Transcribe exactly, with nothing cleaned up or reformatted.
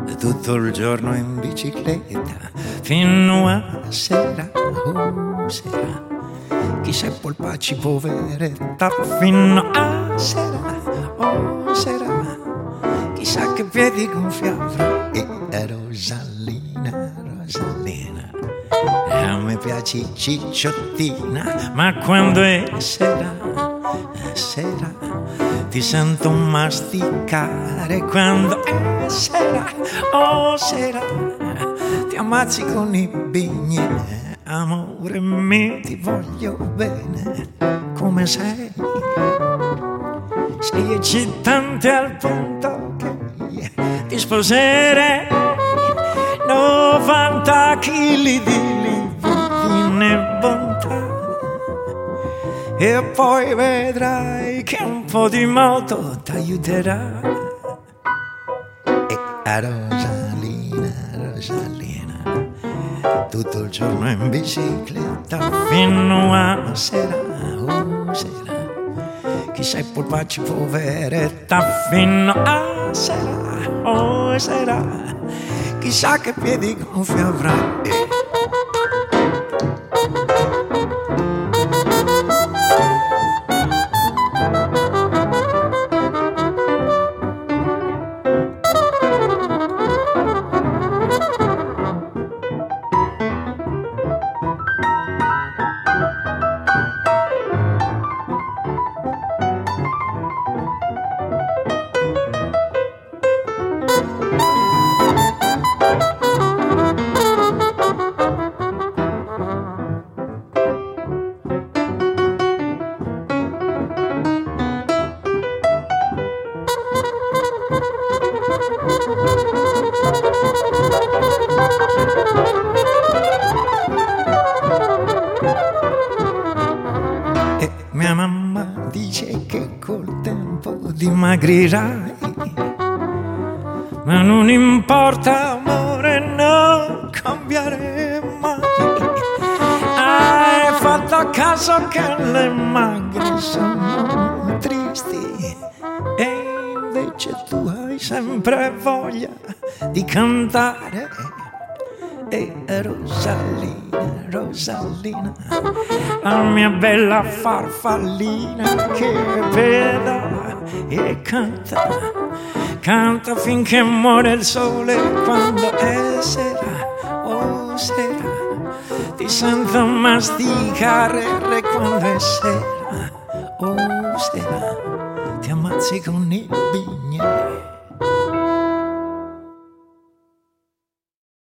tutto il giorno in bicicletta fino a sera, oh sera. Chissà polpacci poveretta fino a sera, oh sera. Chissà che piedi gonfi avrà. E Rosalina, Rosalina, a me piaci cicciottina, ma quando è sera, è sera, ti sento masticare. Quando è sera, oh sera, ti ammazzi con i bigni. Amore mio, ti voglio bene come sei. Sei eccitante al punto che ti sposerei. novanta chili di livide bontà. E poi vedrai che un po' di moto t'aiuterà. E a Rosalina, Rosalina, tutto il giorno in bicicletta fino a sera, oh sera. Chissà i polpacci poveretta fino a sera, oh sera. Chissà che piedi gonfi avrà. E mia mamma dice che col tempo dimagrirai, ma non importa amore, non cambiare mai. Hai fatto caso che le magre sono tristi e invece tu hai sempre voglia di cantare. E Rosalina, Rosalina, la mia bella farfallina che pedala e canta, canta finché muore il sole. Quando è sera, oh sera, ti sento masticare. Quando è sera, oh sera, ti ammazzi con i bignè.